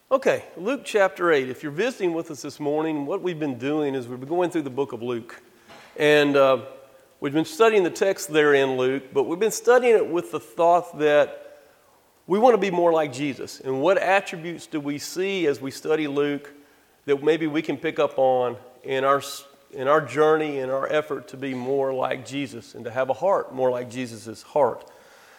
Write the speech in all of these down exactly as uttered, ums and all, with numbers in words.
Okay, Luke chapter eight. If you're visiting with us this morning, what we've been doing is we've been going through the book of Luke. And uh, we've been studying the text there in Luke, but we've been studying it with the thought that we want to be more like Jesus. And what attributes do we see as we study Luke that maybe we can pick up on in our, in our journey, in our effort to be more like Jesus and to have a heart more like Jesus' heart.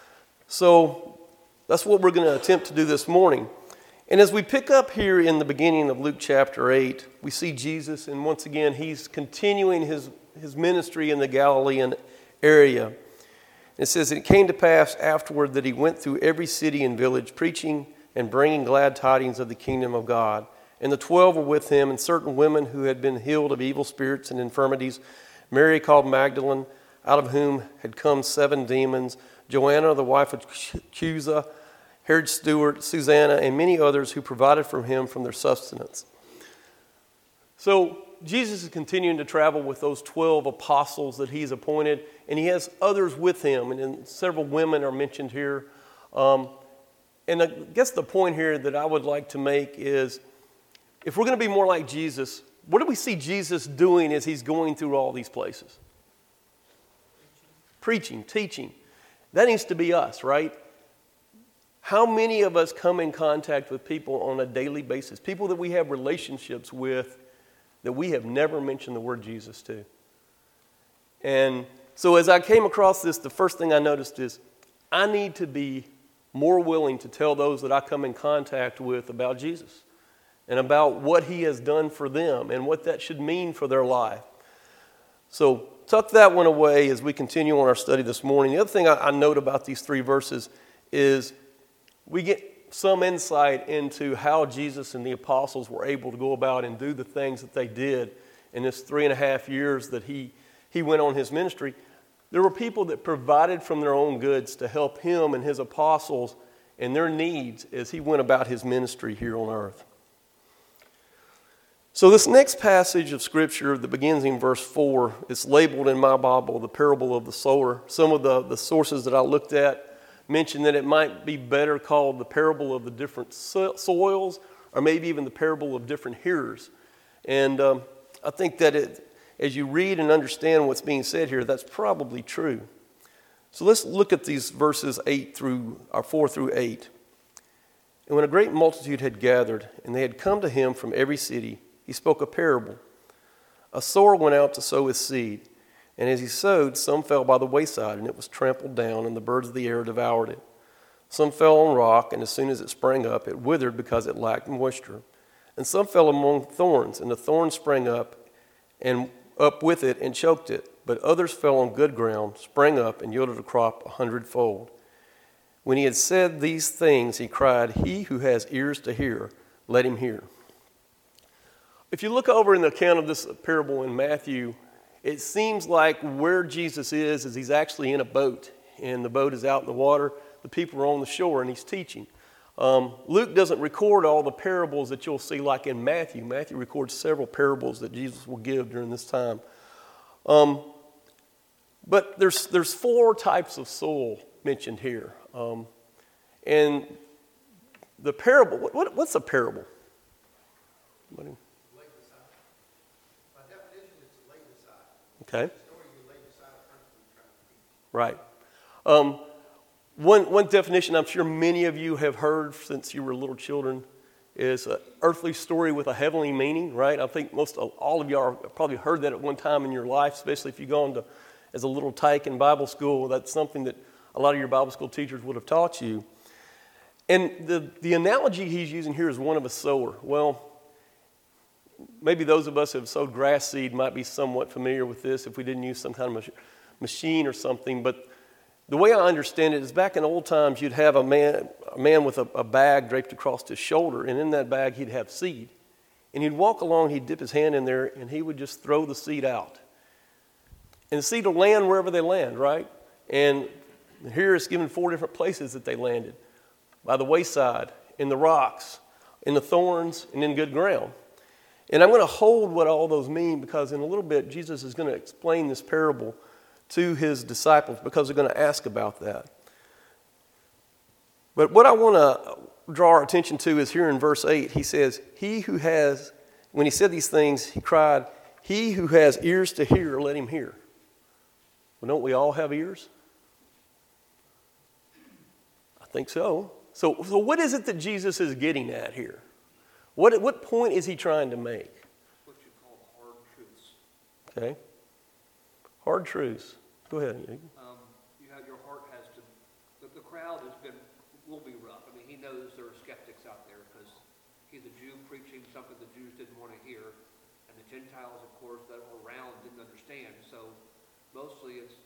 So that's what we're going to attempt to do this morning. And as we pick up here in the beginning of Luke chapter eight, we see Jesus, and once again, he's continuing his, his ministry in the Galilean area. It says, "It came to pass afterward that he went through every city and village, preaching and bringing glad tidings of the kingdom of God. And the twelve were with him, and certain women who had been healed of evil spirits and infirmities, Mary called Magdalene, out of whom had come seven demons, Joanna, the wife of Chuza, Herod Stewart, Susanna, and many others who provided for him from their sustenance." So Jesus is continuing to travel with those twelve apostles that he's appointed, and he has others with him, and then several women are mentioned here. Um, and I guess the point here that I would like to make is, if we're going to be more like Jesus, what do we see Jesus doing as he's going through all these places? Preaching, teaching. That needs to be us, right? How many of us come in contact with people on a daily basis, people that we have relationships with that we have never mentioned the word Jesus to? And so as I came across this, the first thing I noticed is I need to be more willing to tell those that I come in contact with about Jesus and about what he has done for them and what that should mean for their life. So tuck that one away as we continue on our study this morning. The other thing I, I note about these three verses is we get some insight into how Jesus and the apostles were able to go about and do the things that they did in this three and a half years that he, he went on his ministry. There were people that provided from their own goods to help him and his apostles and their needs as he went about his ministry here on earth. So this next passage of Scripture that begins in verse four, it's labeled in my Bible, the parable of the sower. Some of the, the sources that I looked at mention that it might be better called the parable of the different so- soils, or maybe even the parable of different hearers. And um, I think that it, as you read and understand what's being said here, that's probably true. So let's look at these verses eight through, or four through eight. "And when a great multitude had gathered, and they had come to him from every city, he spoke a parable. A sower went out to sow his seed. And as he sowed, some fell by the wayside, and it was trampled down, and the birds of the air devoured it. Some fell on rock, and as soon as it sprang up, it withered because it lacked moisture. And some fell among thorns, and the thorns sprang up, and up with it, and choked it. But others fell on good ground, sprang up, and yielded a crop a hundredfold. When he had said these things, he cried, 'He who has ears to hear, let him hear.'" If you look over in the account of this parable in Matthew, it seems like where Jesus is, is he's actually in a boat, and the boat is out in the water. The people are on the shore, and he's teaching. Um, Luke doesn't record all the parables that you'll see like in Matthew. Matthew records several parables that Jesus will give during this time. Um, but there's there's four types of soil mentioned here. Um, and the parable, what, what, what's a parable? What do you, Okay. Right. Um, one one definition I'm sure many of you have heard since you were little children is an earthly story with a heavenly meaning, right? I think most of, all of y'all have probably heard that at one time in your life, especially if you've gone to as a little tyke in Bible school. That's something that a lot of your Bible school teachers would have taught you. And the, the analogy he's using here is one of a sower. Well, maybe those of us who have sowed grass seed might be somewhat familiar with this if we didn't use some kind of machine or something. But the way I understand it is back in old times, you'd have a man, a man with a, a bag draped across his shoulder, and in that bag he'd have seed. And he'd walk along, he'd dip his hand in there, and he would just throw the seed out. And the seed will land wherever they land, right? And here it's given four different places that they landed. By the wayside, in the rocks, in the thorns, and in good ground. And I'm going to hold what all those mean because in a little bit, Jesus is going to explain this parable to his disciples because they're going to ask about that. But what I want to draw our attention to is here in verse eight. He says, he who has, when he said these things, he cried, he who has ears to hear, let him hear. Well, don't we all have ears? I think so. So, so what is it that Jesus is getting at here? What, what point is he trying to make? What you call hard truths. Okay. Hard truths. Go ahead. Um, you have your heart has to, the, the crowd has been, will be rough. I mean, he knows there are skeptics out there because he's a Jew preaching something the Jews didn't want to hear. And the Gentiles, of course, that were around didn't understand. So mostly it's,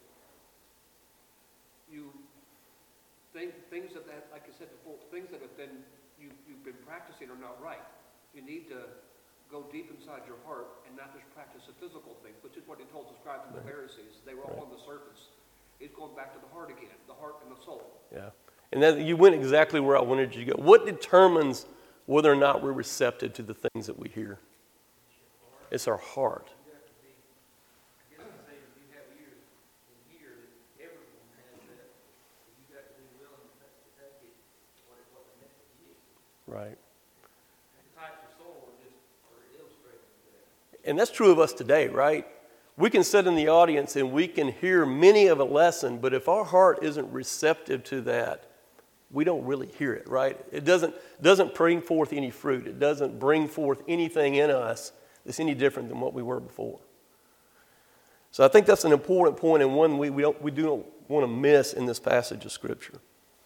you think things that, that, like I said before, things that have been, you, you've been practicing are not right. You need to go deep inside your heart and not just practice the physical things, which is what he told the scribes and the Pharisees. They were all Right. on the surface. He's going back to the heart again, the heart and the soul. Yeah. And that, you went exactly where I wanted you to go. What determines whether or not we're receptive to the things that we hear? It's our heart. Right. And that's true of us today, right? We can sit in the audience and we can hear many of a lesson, but if our heart isn't receptive to that, we don't really hear it, right? It doesn't, doesn't bring forth any fruit. It doesn't bring forth anything in us that's any different than what we were before. So I think that's an important point and one we, we, don't, we do not want to miss in this passage of Scripture.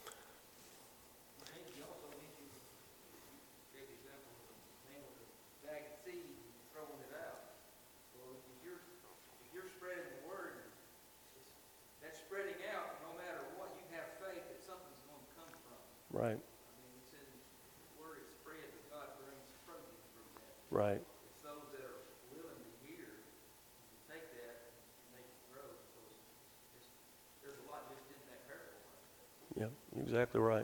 Right. I mean, it's in the word is spread, but God brings protein from that. Right. It's those that are willing to hear, to take that and make it grow. So it's, it's, there's a lot just in that parable. Yeah, exactly right.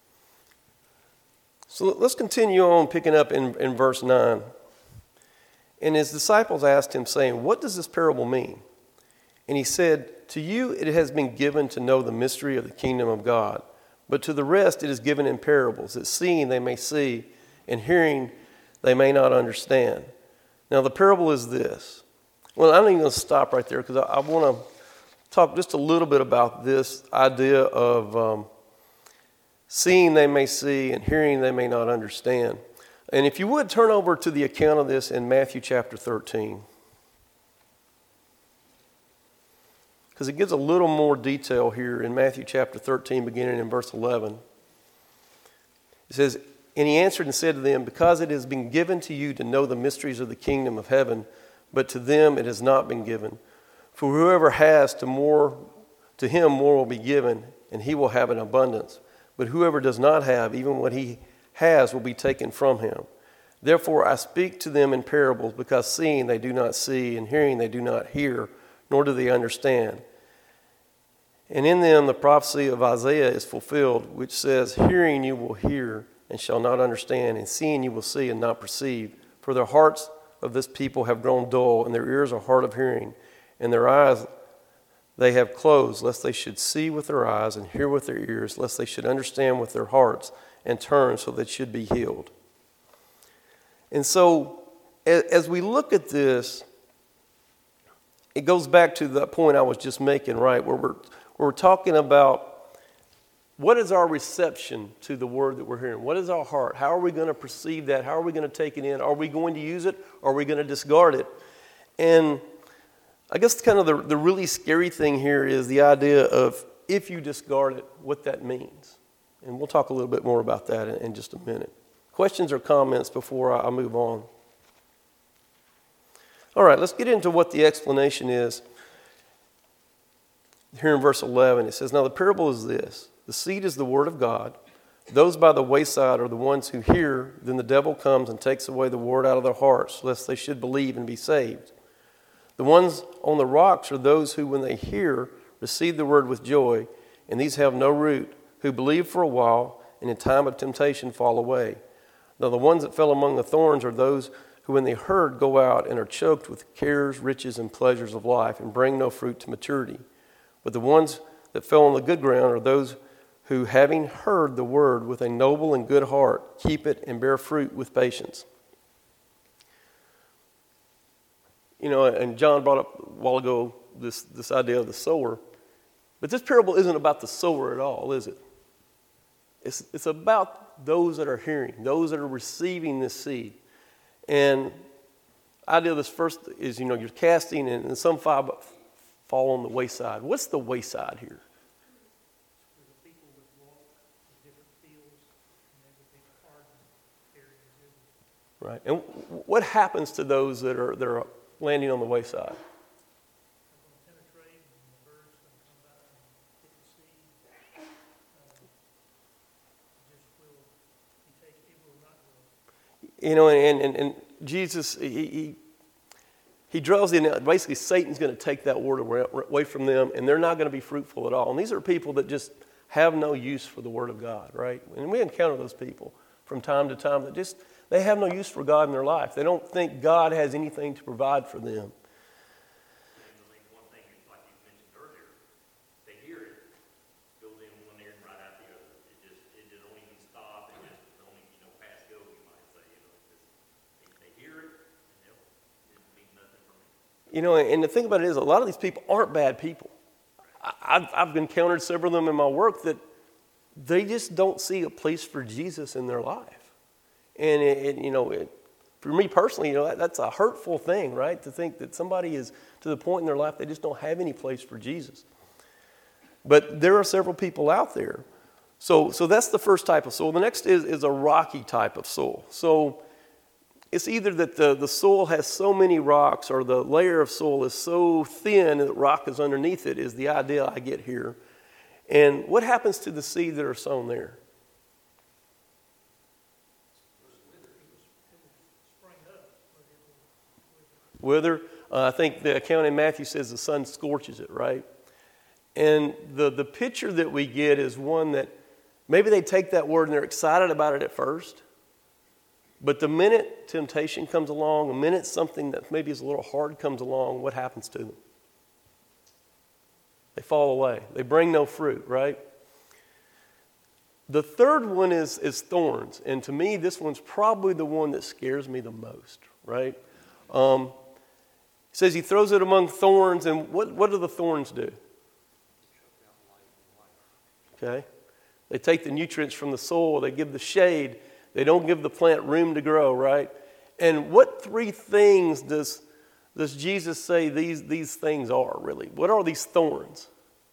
So let's continue on picking up in, in verse nine. And his disciples asked him, saying, what does this parable mean? And he said, to you it has been given to know the mystery of the kingdom of God. But to the rest it is given in parables, that seeing they may see, and hearing they may not understand. Now the parable is this. Well, I'm not even going to stop right there because I, I want to talk just a little bit about this idea of um, seeing they may see and hearing they may not understand. And if you would turn over to the account of this in Matthew chapter thirteen. Because it gives a little more detail here in Matthew chapter thirteen, beginning in verse eleven. It says, and he answered and said to them, because it has been given to you to know the mysteries of the kingdom of heaven, but to them it has not been given. For whoever has, to more, to him more will be given, and he will have an abundance. But whoever does not have, even what he has will be taken from him. Therefore I speak to them in parables, because seeing they do not see, and hearing they do not hear, nor do they understand. And in them the prophecy of Isaiah is fulfilled, which says, hearing you will hear and shall not understand, and seeing you will see and not perceive. For the hearts of this people have grown dull, and their ears are hard of hearing, and their eyes they have closed, lest they should see with their eyes and hear with their ears, lest they should understand with their hearts and turn so they should be healed. And so, as we look at this, it goes back to the point I was just making, right, where we're, where we're talking about what is our reception to the word that we're hearing? What is our heart? How are we going to perceive that? How are we going to take it in? Are we going to use it? Or are we going to discard it? And I guess kind of the, the really scary thing here is the idea of if you discard it, what that means. And we'll talk a little bit more about that in, in just a minute. Questions or comments before I, I move on? All right, let's get into what the explanation is. Here in verse eleven, it says, now the parable is this. The seed is the word of God. Those by the wayside are the ones who hear, then the devil comes and takes away the word out of their hearts, lest they should believe and be saved. The ones on the rocks are those who, when they hear, receive the word with joy, and these have no root, who believe for a while, and in time of temptation fall away. Now the ones that fell among the thorns are those who, when they heard, go out and are choked with cares, riches, and pleasures of life, and bring no fruit to maturity. But the ones that fell on the good ground are those who, having heard the word with a noble and good heart, keep it and bear fruit with patience. You know, and John brought up a while ago this, this idea of the sower. But this parable isn't about the sower at all, is it? It's, it's about those that are hearing, those that are receiving this seed. And the idea of this first is, you know, you're casting, and, and some fall, fall on the wayside. What's the wayside here? Right. And what happens to those that are that are landing on the wayside? You know, and, and, and Jesus, he, he, he draws in, basically Satan's going to take that word away from them, and they're not going to be fruitful at all. And these are people that just have no use for the word of God, right? And we encounter those people from time to time that just, they have no use for God in their life. They don't think God has anything to provide for them. You know, and the thing about it is, a lot of these people aren't bad people. I've, I've encountered several of them in my work that they just don't see a place for Jesus in their life. And, it, it, you know, it, for me personally, you know, that, that's a hurtful thing, right? To think that somebody is to the point in their life they just don't have any place for Jesus. But there are several people out there. So, so that's the first type of soil. The next is, is a rocky type of soil. So it's either that the, the soil has so many rocks, or the layer of soil is so thin that rock is underneath it, is the idea I get here. And what happens to the seed that are sown there? Wither. Uh, I think the account in Matthew says the sun scorches it, right? And the, the picture that we get is one that maybe they take that word and they're excited about it at first. But the minute temptation comes along, the minute something that maybe is a little hard comes along, what happens to them? They fall away. They bring no fruit, right? The third one is, is thorns. And to me, this one's probably the one that scares me the most, right? Um, it says he throws it among thorns, and what, what do the thorns do? Okay. They take the nutrients from the soil, they give the shade, they don't give the plant room to grow, right? And what three things does, does Jesus say these, these things are, really? What are these thorns?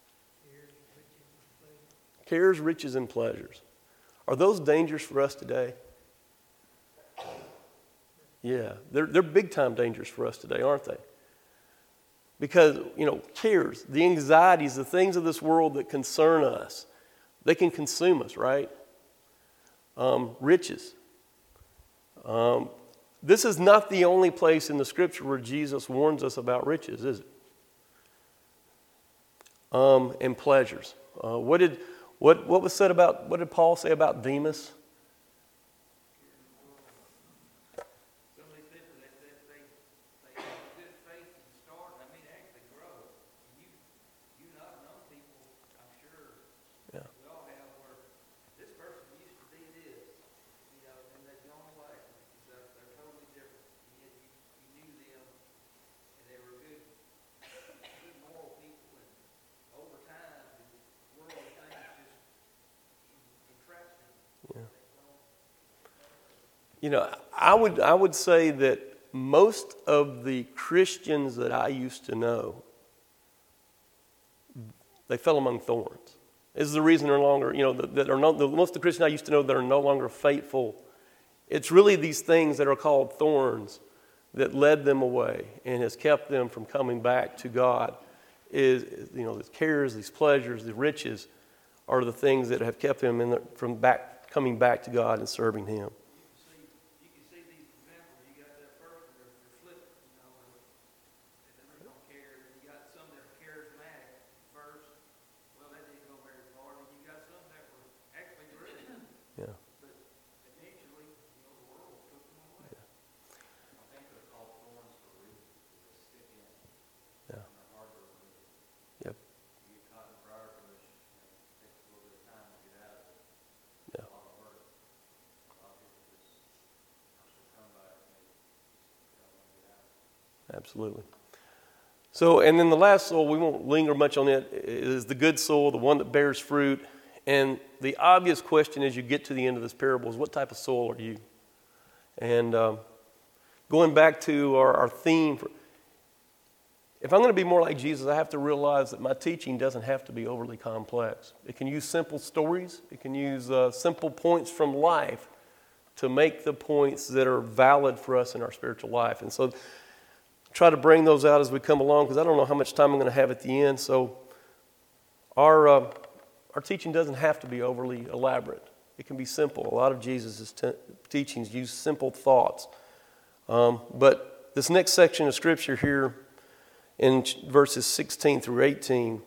Cares, riches, and pleasures. Are those dangers for us today? Yeah, they're, they're big-time dangers for us today, aren't they? Because, you know, cares, the anxieties, the things of this world that concern us, they can consume us, right? Um, riches. Um, this is not the only place in the Scripture where Jesus warns us about riches, is it? Um, and pleasures. Uh, what did what what was said about? What did Paul say about Demas? You know, I would I would say that most of the Christians that I used to know, they fell among thorns. This is the reason they're no longer, you know, that are not, the, most of the Christians I used to know that are no longer faithful. It's really these things that are called thorns that led them away and has kept them from coming back to God. Is, you know, these cares, these pleasures, the riches are the things that have kept them in the, from back coming back to God and serving Him. Absolutely. So, and then the last soil, we won't linger much on it, is the good soil, the one that bears fruit. And the obvious question as you get to the end of this parable is, what type of soil are you? And um, going back to our, our theme, for, if I'm going to be more like Jesus, I have to realize that my teaching doesn't have to be overly complex. It can use simple stories. It can use uh, simple points from life to make the points that are valid for us in our spiritual life. And so try to bring those out as we come along, because I don't know how much time I'm going to have at the end. So our uh, our teaching doesn't have to be overly elaborate. It can be simple. A lot of Jesus' te- teachings use simple thoughts. Um, but this next section of Scripture here in verses sixteen through eighteen,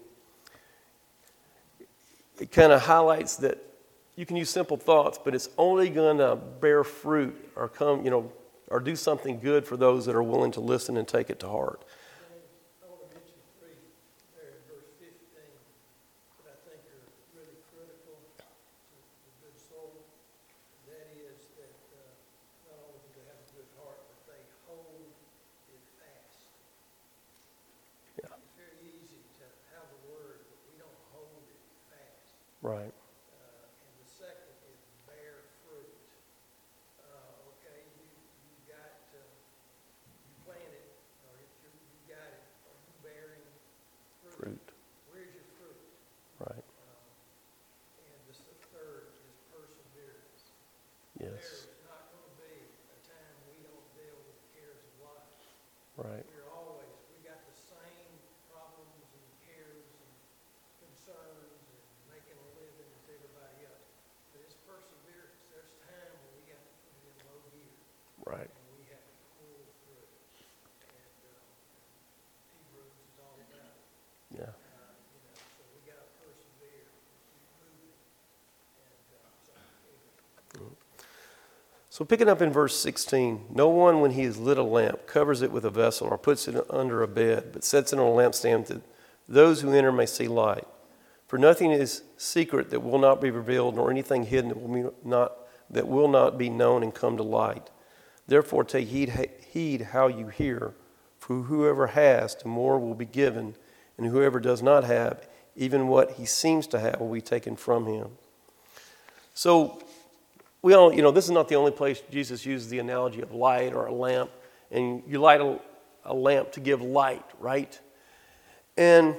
it kind of highlights that you can use simple thoughts, but it's only going to bear fruit or come, you know, or do something good for those that are willing to listen and take it to heart. I want to mention three there in verse fifteen that I think are really critical to the good soul. That is that uh, not only do they have a good heart, but they hold it fast. Yeah. It's very easy to have a word, but we don't hold it fast. Right. Uh, and the second is bear fruit. Uh, okay, you you got uh, you planted, or if you you got it, are you bearing fruit? Fruit. Where's your fruit? Right. Um, and the s- third is perseverance. Yes. There's not going to be a time we don't deal with the cares of life. Right. We're always, we got the same problems and cares and concerns and making a living as everybody else. But it's perseverance. There's time when we got to put it in low gear Right. and we have to pull through. And um, Hebrews is all about it. Yeah. Uh, you know, so we got to persevere and keep moving. And uh, so anyway. So picking up in verse sixteen, no one when he has lit a lamp covers it with a vessel or puts it under a bed, but sets it on a lampstand that those who enter may see light. For nothing is secret that will not be revealed, nor anything hidden that will be not that will not be known and come to light. Therefore take heed, heed how you hear, for whoever has, to more will be given, and whoever does not have, even what he seems to have will be taken from him. So we all, you know, this is not the only place Jesus uses the analogy of light or a lamp, and you light a, a lamp to give light, right? And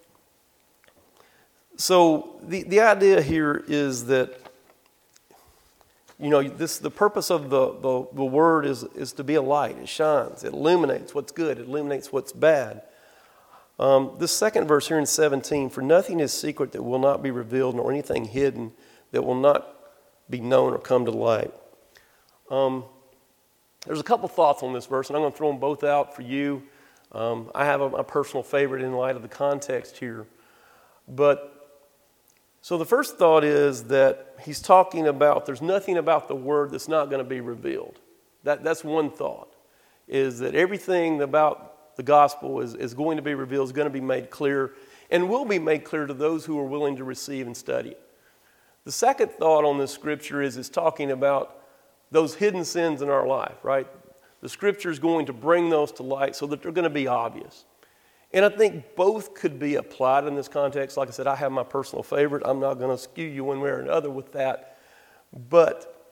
so the, the idea here is that, you know, this the purpose of the, the, the word is, is to be a light. It shines. It illuminates what's good. It illuminates what's bad. Um, this second verse here in seventeen, for nothing is secret that will not be revealed, nor anything hidden that will not be known or come to light. Um, there's a couple thoughts on this verse, and I'm going to throw them both out for you. Um, I have a, a personal favorite in light of the context here. But, so the first thought is that he's talking about there's nothing about the word that's not going to be revealed. That, that's one thought, is that everything about the gospel is, is going to be revealed, is going to be made clear, and will be made clear to those who are willing to receive and study it. The second thought on this scripture is it's talking about those hidden sins in our life, right? The scripture is going to bring those to light so that they're going to be obvious. And I think both could be applied in this context. Like I said, I have my personal favorite. I'm not going to skew you one way or another with that. But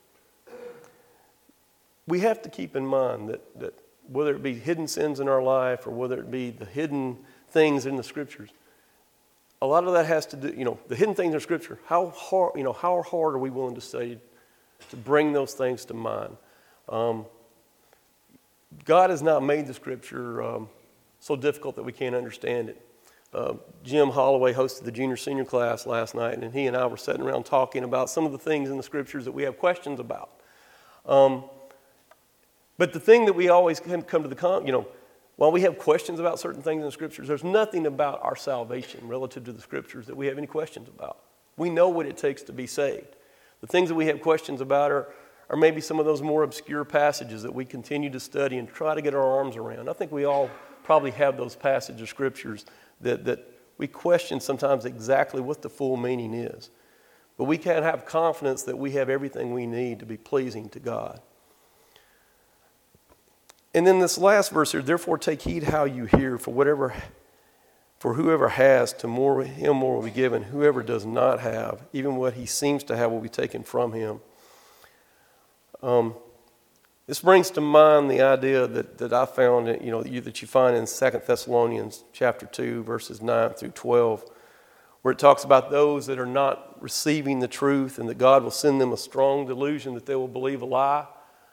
we have to keep in mind that, that whether it be hidden sins in our life or whether it be the hidden things in the scriptures, a lot of that has to do, you know, the hidden things in Scripture. How hard, you know, how hard are we willing to study to bring those things to mind? Um, God has not made the Scripture um, so difficult that we can't understand it. Uh, Jim Holloway hosted the junior senior class last night, and he and I were sitting around talking about some of the things in the Scriptures that we have questions about. Um, but the thing that we always come to the, con- you know, while we have questions about certain things in the Scriptures, there's nothing about our salvation relative to the Scriptures that we have any questions about. We know what it takes to be saved. The things that we have questions about are, are maybe some of those more obscure passages that we continue to study and try to get our arms around. I think we all probably have those passages of Scriptures that, that we question sometimes exactly what the full meaning is. But we can have confidence that we have everything we need to be pleasing to God. And then this last verse here, therefore take heed how you hear, for whatever, for whoever has, to more him more will be given. Whoever does not have, even what he seems to have will be taken from him. Um, this brings to mind the idea that, that I found, you know, that you find in Second Thessalonians chapter two, verses nine through twelve, where it talks about those that are not receiving the truth and that God will send them a strong delusion that they will believe a lie.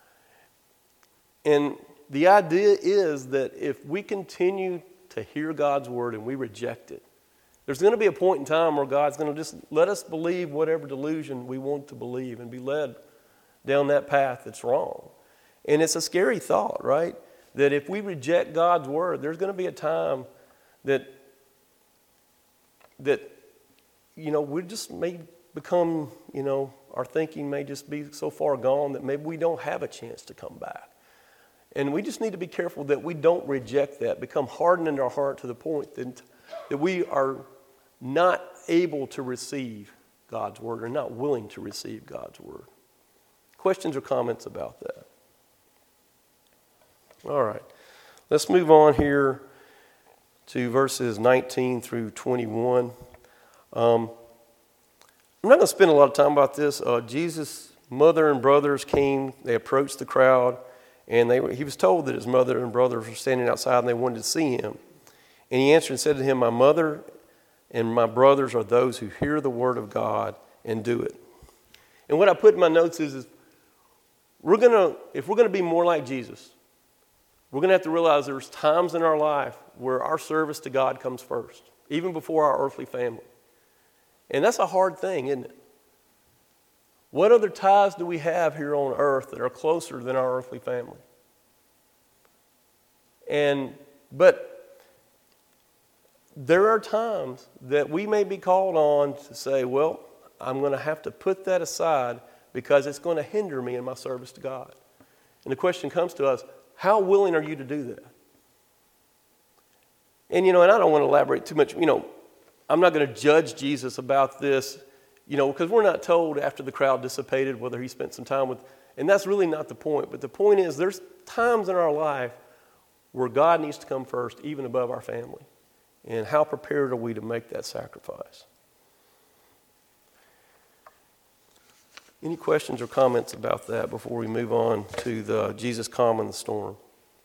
And the idea is that if we continue to hear God's word and we reject it, there's going to be a point in time where God's going to just let us believe whatever delusion we want to believe and be led down that path that's wrong. And it's a scary thought, right? That if we reject God's word, there's going to be a time that, that you know, we just may become, you know, our thinking may just be so far gone that maybe we don't have a chance to come back. And we just need to be careful that we don't reject that, become hardened in our heart to the point that, that we are not able to receive God's word or not willing to receive God's word. Questions or comments about that? All right. Let's move on here to verses nineteen through twenty-one. Um, I'm not going to spend a lot of time about this. Uh, Jesus' mother and brothers came. They approached the crowd. And they were, he was told that his mother and brothers were standing outside and they wanted to see him. And he answered and said to him, my mother and my brothers are those who hear the word of God and do it. And what I put in my notes is, is we're gonna, if we're going to be more like Jesus, we're going to have to realize there's times in our life where our service to God comes first, even before our earthly family. And that's a hard thing, isn't it? What other ties do we have here on earth that are closer than our earthly family? And, but there are times that we may be called on to say, well, I'm going to have to put that aside because it's going to hinder me in my service to God. And the question comes to us, how willing are you to do that? And, you know, and I don't want to elaborate too much. You know, I'm not going to judge Jesus about this. You know, because we're not told after the crowd dissipated whether he spent some time with, and that's really not the point. But the point is there's times in our life where God needs to come first, even above our family. And how prepared are we to make that sacrifice? Any questions or comments about that before we move on to the Jesus calming the storm?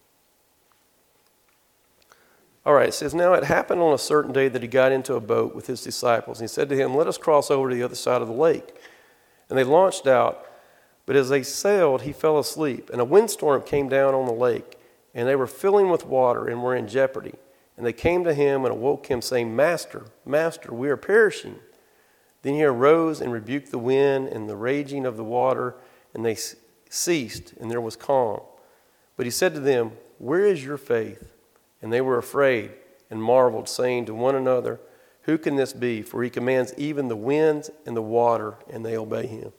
All right, it says, now it happened on a certain day that he got into a boat with his disciples. And he said to him, let us cross over to the other side of the lake. And they launched out. But as they sailed, he fell asleep. And a windstorm came down on the lake. And they were filling with water and were in jeopardy. And they came to him and awoke him, saying, Master, Master, we are perishing. Then he arose and rebuked the wind and the raging of the water. And they ceased, and there was calm. But he said to them, where is your faith? And they were afraid and marveled, saying to one another, who can this be? For he commands even the winds and the water, and they obey him.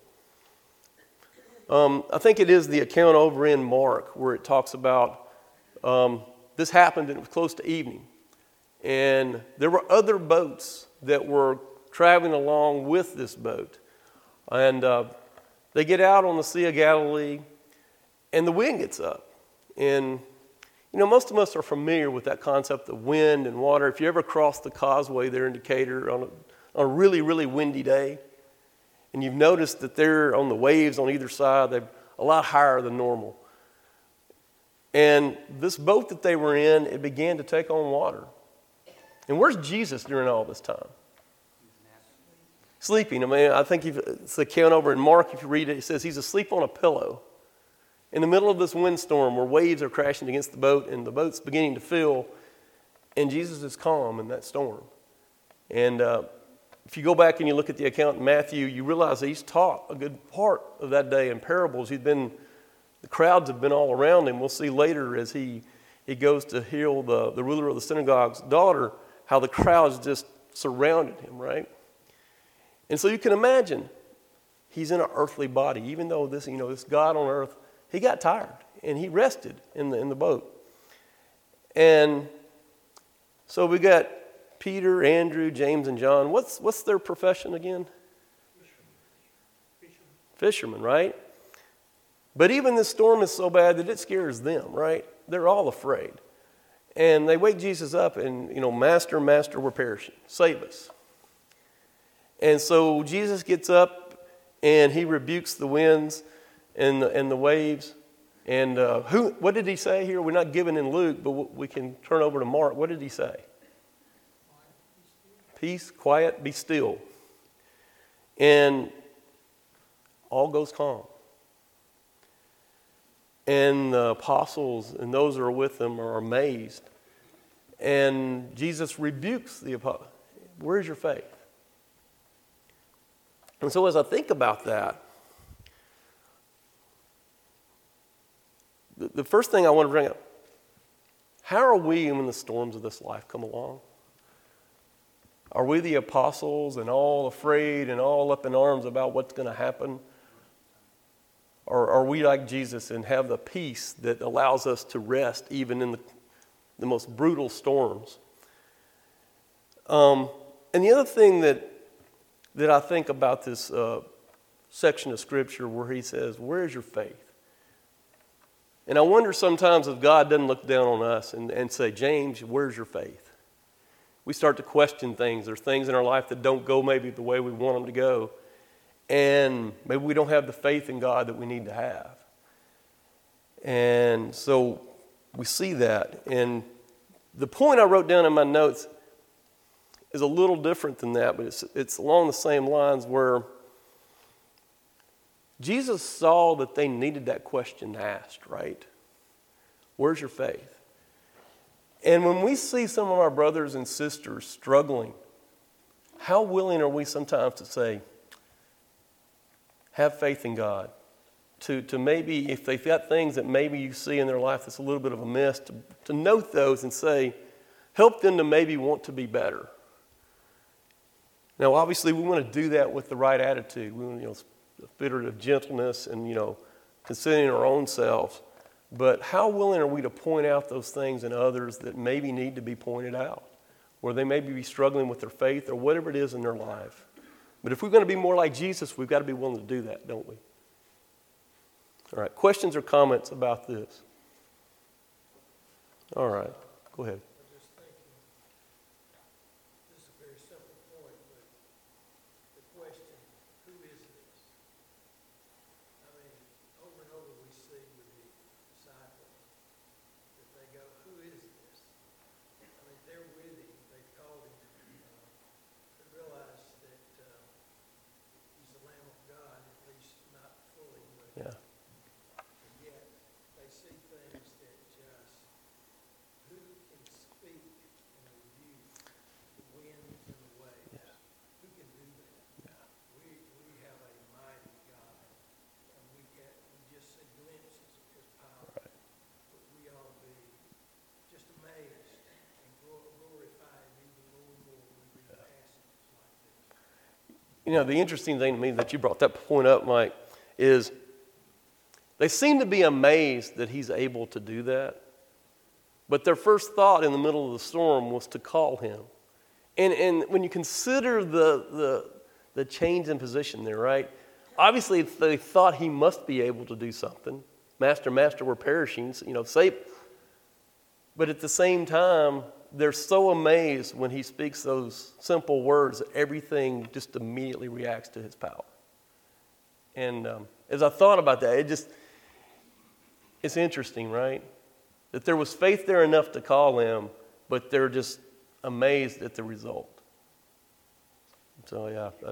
Um, I think it is the account over in Mark where it talks about um, this happened and it was close to evening. And there were other boats that were traveling along with this boat. And uh, they get out on the Sea of Galilee, and the wind gets up. And you know, most of us are familiar with that concept of wind and water. If you ever cross the causeway there in Decatur on a, on a really, really windy day, and you've noticed that they're on the waves on either side, they're a lot higher than normal. And this boat that they were in, it began to take on water. And where's Jesus during all this time? Sleeping. I mean, I think if it's the account over in Mark, if you read it, it says he's asleep on a pillow in the middle of this windstorm where waves are crashing against the boat and the boat's beginning to fill, and Jesus is calm in that storm. And uh, if you go back and you look at the account in Matthew, you realize that he's taught a good part of that day in parables. He's been, the crowds have been all around him. We'll see later as he, he goes to heal the, the ruler of the synagogue's daughter, how the crowds just surrounded him, right? And so you can imagine he's in an earthly body, even though this, you know, this God on earth, he got tired and he rested in the in the boat. And so we got Peter, Andrew, James, and John. What's what's their profession again? Fishermen. Fishermen, right? But even this storm is so bad that it scares them, right? They're all afraid. And they wake Jesus up and, you know, Master, Master, we're perishing. Save us. And so Jesus gets up and he rebukes the winds and the, and the waves. And uh, who? What did he say here? We're not given in Luke, but we can turn over to Mark. What did he say? Peace, quiet, be still. And all goes calm. And the apostles and those who are with them are amazed. And Jesus rebukes the apostles. Where's your faith? And so as I think about that, the, the first thing I want to bring up, how are we when the storms of this life come along? Are we the apostles and all afraid and all up in arms about what's going to happen? Or are we like Jesus and have the peace that allows us to rest even in the, the most brutal storms? Um, and the other thing that that I think about this uh, section of Scripture where he says, where is your faith? And I wonder sometimes if God doesn't look down on us and, and say, James, where's your faith? We start to question things. There's things in our life that don't go maybe the way we want them to go. And maybe we don't have the faith in God that we need to have. And so we see that. And the point I wrote down in my notes is a little different than that, but it's, it's along the same lines where Jesus saw that they needed that question asked, right? Where's your faith? And when we see some of our brothers and sisters struggling, how willing are we sometimes to say, have faith in God? To, to maybe, if they've got things that maybe you see in their life that's a little bit of a miss, to, to note those and say, help them to maybe want to be better. Now, obviously, we want to do that with the right attitude. We want, you know, a spirit of gentleness and, you know, considering our own selves. But how willing are we to point out those things in others that maybe need to be pointed out, where they maybe be struggling with their faith or whatever it is in their life? But if we're going to be more like Jesus, we've got to be willing to do that, don't we? All right, questions or comments about this? All right, go ahead. I'm just thinking, this is a very simple point, but the question, who is this? I mean, over and over we see with the disciples that they go, who is this? I mean, they're with him, they've called him, uh, to realize that uh, he's the Lamb of God, at least not fully, but Yeah. and yet they see things that just, who can speak and rebuke the winds and the waves? Yeah. Who can do that? Yeah. We, we have a mighty God, and we can, we just see glimpses of his power. Right. But we ought to be just amazed and glor- glorify him even more and more when we read passages like this. You know, the interesting thing to me that you brought that point up, Mike, is they seem to be amazed that he's able to do that. But their first thought in the middle of the storm was to call him. And and when you consider the the, the change in position there, right? Obviously, they thought he must be able to do something. Master, Master, we're perishing, you know, save. But at the same time, they're so amazed when he speaks those simple words that everything just immediately reacts to his power. And um, as I thought about that, it just, it's interesting, right? That there was faith there enough to call him, but they're just amazed at the result. So, yeah. That's,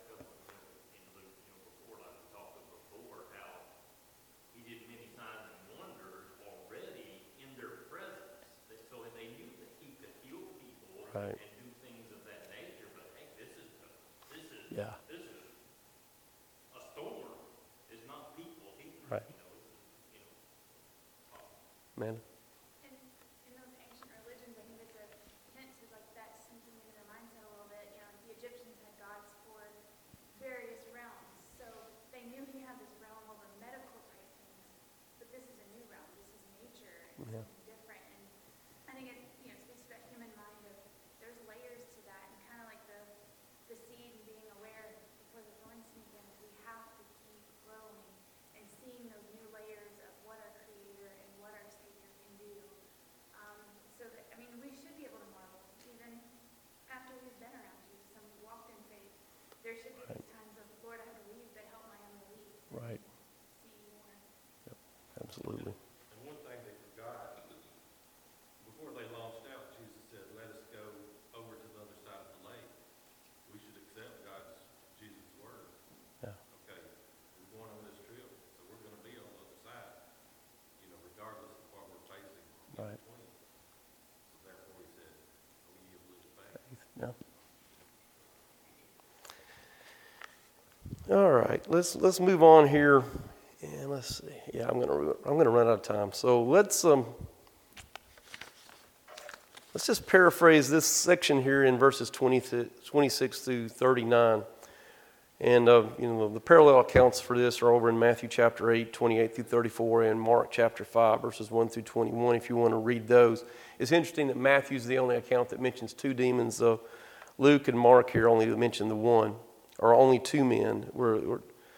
right. And do things of that nature, but hey, this is the, this is Yeah. this is a storm. It's not people here. Right. You know, it's, you know. Man. In, in those ancient religions, I think it's a hint to like that sinking into their mindset a little bit. You know, the Egyptians had gods for various realms, so they knew he had this realm over medical type things. But this is a new realm. This is nature and Yeah. something different. And I think it, you know, speaks to that human mind of there's layers to that, and kind of like the the seed and being aware before the thorns sneak in. We have to keep growing and seeing those new layers Absolutely. And one thing they forgot, before they launched out, Jesus said, let us go over to the other side of the lake. We should accept God's, Jesus' word. Yeah. Okay, we're going on this trip, so we're going to be on the other side, you know, regardless of what we're facing in Right. between. So therefore he said, oh, ye of little faith. Yeah. All right, let's let's move on here, and let's see. Yeah, I'm gonna I'm gonna run out of time. So let's um let's just paraphrase this section here in verses twenty to, twenty-six through thirty-nine, and uh, you know the parallel accounts for this are over in Matthew chapter eight, twenty-eight through thirty-four, and Mark chapter five, verses one through twenty-one. If you want to read those, it's interesting that Matthew's the only account that mentions two demons. Uh, Luke and Mark here only mention the one. Or only two men. Were, were,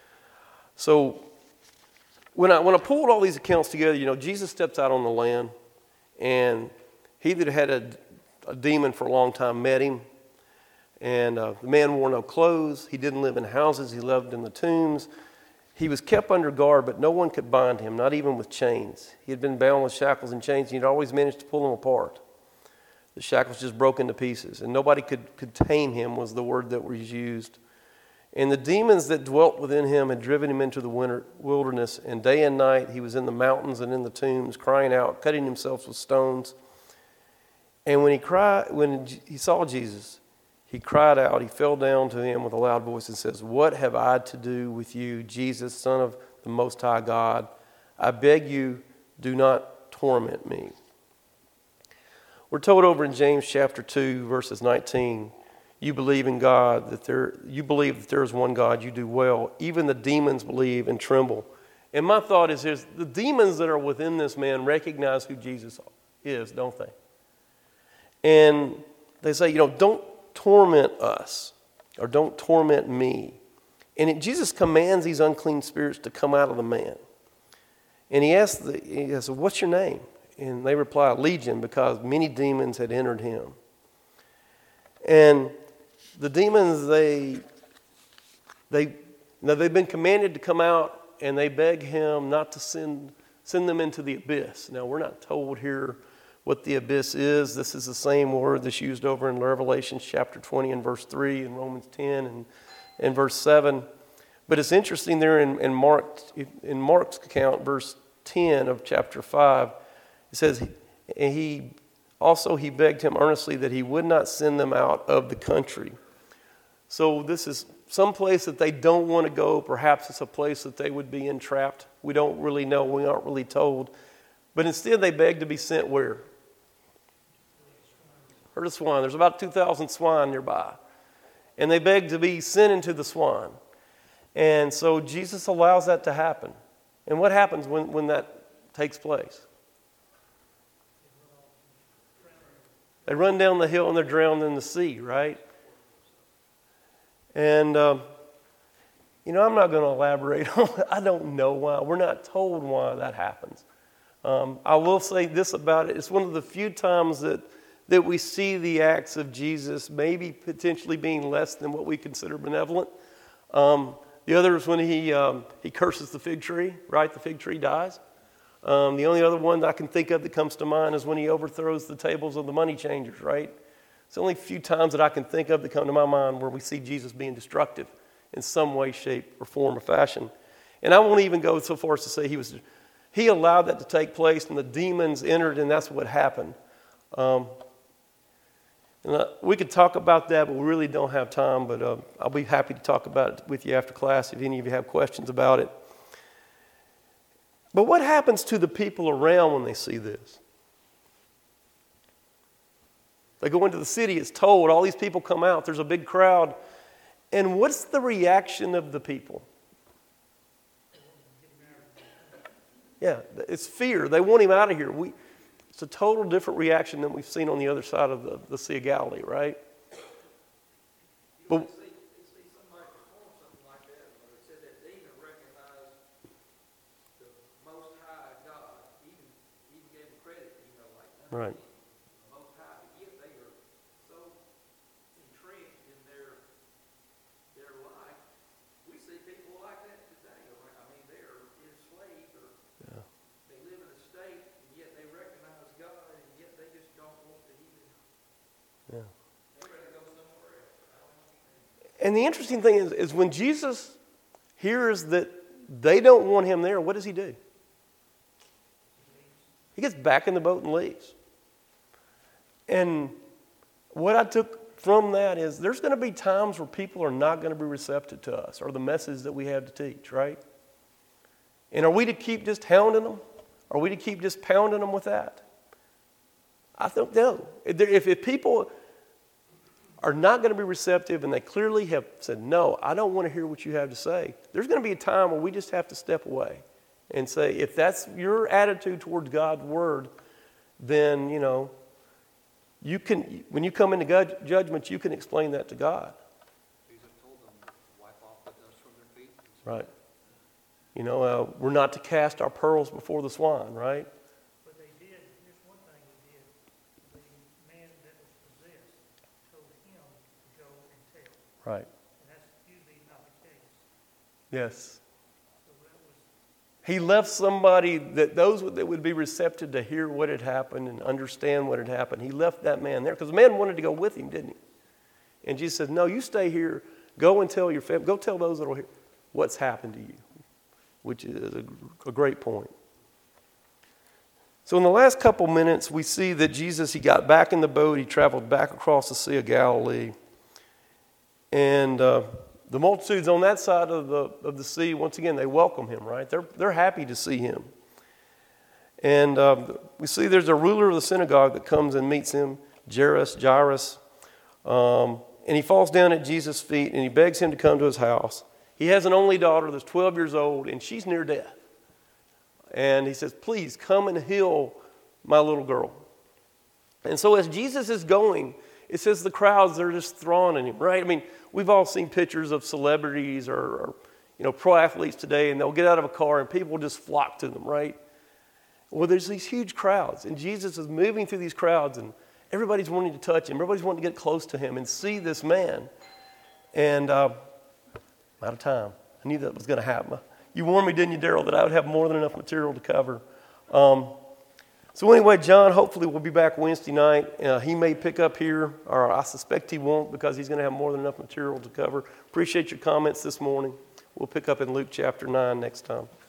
so when I when I pulled all these accounts together, you know, Jesus steps out on the land, and he that had a, a demon for a long time met him, and uh, the man wore no clothes. He didn't live in houses. He lived in the tombs. He was kept under guard, but no one could bind him, not even with chains. He had been bound with shackles and chains, and he'd always managed to pull them apart. The shackles just broke into pieces, and nobody could, could tame him was the word that was used. And the demons that dwelt within him had driven him into the winter wilderness, and day and night he was in the mountains and in the tombs, crying out, cutting himself with stones. And when he cried, when he saw Jesus, he cried out, he fell down to him with a loud voice and says, "What have I to do with you, Jesus, Son of the Most High God? I beg you, do not torment me." We're told over in James chapter two, verses nineteen, you believe in God, that there you believe that there is one God, you do well. Even the demons believe and tremble. And my thought is this, the demons that are within this man recognize who Jesus is, don't they? And they say, you know, don't torment us, or don't torment me. And it, Jesus commands these unclean spirits to come out of the man. And he asks, the, he says, what's your name? And they reply, Legion, because many demons had entered him. And the demons, they, they, now they've been commanded to come out, and they beg him not to send, send them into the abyss. Now, we're not told here what the abyss is. This is the same word that's used over in Revelation chapter twenty and verse three, and Romans ten and, and verse seven. But it's interesting there in, in, Mark, in Mark's account, verse ten of chapter five, it says, and he also he begged him earnestly that he would not send them out of the country. So this is some place that they don't want to go. Perhaps it's a place that they would be entrapped. We don't really know. We aren't really told. But instead they begged to be sent where? Herd of swine. There's about two thousand swine nearby. And they begged to be sent into the swine. And so Jesus allows that to happen. And what happens when, when that takes place? They run down the hill and they're drowned in the sea, right? And, um, you know, I'm not going to elaborate on it. I don't know why. We're not told why that happens. Um, I will say this about it. It's one of the few times that, that we see the acts of Jesus maybe potentially being less than what we consider benevolent. Um, the other is when he, um, he curses the fig tree, right? The fig tree dies. Um, the only other one that I can think of that comes to mind is when he overthrows the tables of the money changers, right? It's the only few times that I can think of that come to my mind where we see Jesus being destructive in some way, shape, or form or fashion. And I won't even go so far as to say he was, he allowed that to take place and the demons entered and that's what happened. Um, and uh, we could talk about that, but we really don't have time, but uh, I'll be happy to talk about it with you after class if any of you have questions about it. But what happens to the people around when they see this? They go into the city, it's told, all these people come out, there's a big crowd. And what's the reaction of the people? Yeah, it's fear. They want him out of here. We, it's a total different reaction than we've seen on the other side of the, the Sea of Galilee, right? But right. Most High, but yet they are so entrenched in their their life. We see people like that today. I mean, they're enslaved or Yeah. they Yeah. And the interesting thing is, is when Jesus hears that they don't want him there, what does he do? He gets back in the boat and leaves. And what I took from that is there's going to be times where people are not going to be receptive to us or the message that we have to teach, right? And are we to keep just hounding them? Are we to keep just pounding them with that? I think no. If, if people are not going to be receptive and they clearly have said, no, I don't want to hear what you have to say, there's going to be a time where we just have to step away and say, if that's your attitude towards God's word, then, you know, you can, when you come into God, judgment, you can explain that to God. Jesus told them, wipe off the dust from their feet. Right. You know, uh, we're not to cast our pearls before the swine, right? But they did, here's one thing they did. The man that was possessed told him to go and tell. Right. And that's usually not the case. Yes. So that was, He left somebody that those that would be receptive to hear what had happened and understand what had happened. He left that man there because the man wanted to go with him, didn't he? And Jesus said, no, you stay here. Go and tell your family. Go tell those that will hear what's happened to you, which is a, a great point. So in the last couple minutes, we see that Jesus, he got back in the boat. He traveled back across the Sea of Galilee. And uh, the multitudes on that side of the of the sea, once again, they welcome him, right? They're, they're happy to see him. And um, we see there's a ruler of the synagogue that comes and meets him, Jairus, Jairus. Um, and he falls down at Jesus' feet and he begs him to come to his house. He has an only daughter that's twelve years old and she's near death. And he says, please come and heal my little girl. And so as Jesus is going, it says the crowds, they're just thronging him, right? I mean, we've all seen pictures of celebrities or, or, you know, pro athletes today, and they'll get out of a car and people just flock to them, right? Well, there's these huge crowds, and Jesus is moving through these crowds, and everybody's wanting to touch him. Everybody's wanting to get close to him and see this man. And uh, I'm out of time. I knew that was going to happen. You warned me, didn't you, Daryl, that I would have more than enough material to cover. Um, so anyway, John hopefully will be back Wednesday night. Uh, he may pick up here, or I suspect he won't because he's going to have more than enough material to cover. Appreciate your comments this morning. We'll pick up in Luke chapter nine next time.